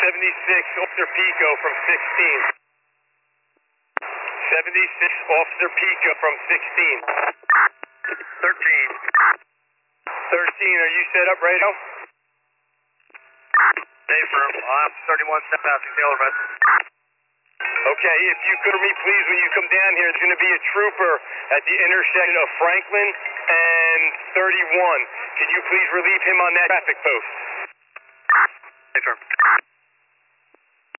Officer Pico from 16. 76 Officer Pico from 16. 13. 13, are you set up, radio? Dave firm. I'm 31 step passing Taylor vessel. Okay, if you could me please, when you come down here, there's going to be a trooper at the intersection of Franklin and 31. Can you please relieve him on that traffic post? Dave firm.